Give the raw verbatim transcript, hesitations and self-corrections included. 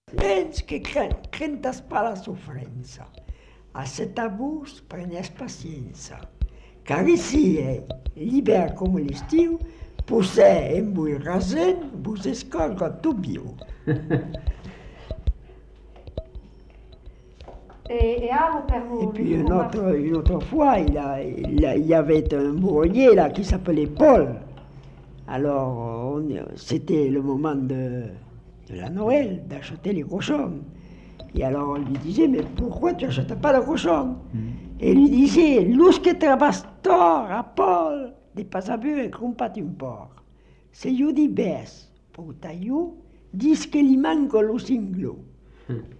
Penso que crentas pas la sofrenza. A cet abús prenez paciença. Car ici è l'hivern com l'estiu, posè en vull rasent, vos escolga tout viu. Et, et alors, Père, vous, Et puis une vous autre, une autre fois, il, a, il, a, il y avait un bourrier là qui s'appelait Paul. Alors, on- c'était le moment de, de la Noël, d'acheter les cochons. Et alors on lui disait, mais pourquoi tu n'achètes pas de cochon? Et il lui disait, los que trabastor a Paul, de pas saber crumpat un porc. Se io di bes, pour taillou, dis que li manco lo cinglo.